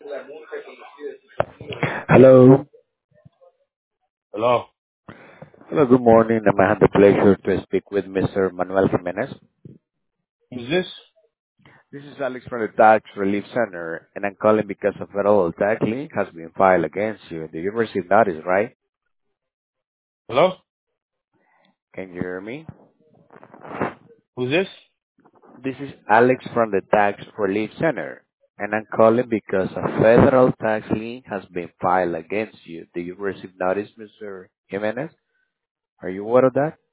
Hello. Hello. Hello, good morning. I have the pleasure to speak with Mr. Manuel Jimenez. Who's this? This is Alex from the Tax Relief Center, and I'm calling because a federal tax lien has been filed against you. Do you receive notice, right? Hello. Can you hear me? Who's this? This is Alex from the Tax Relief Center, and I'm calling because a federal tax lien has been filed against you. Do you receive notice, Mr. Jimenez? Are you aware of that?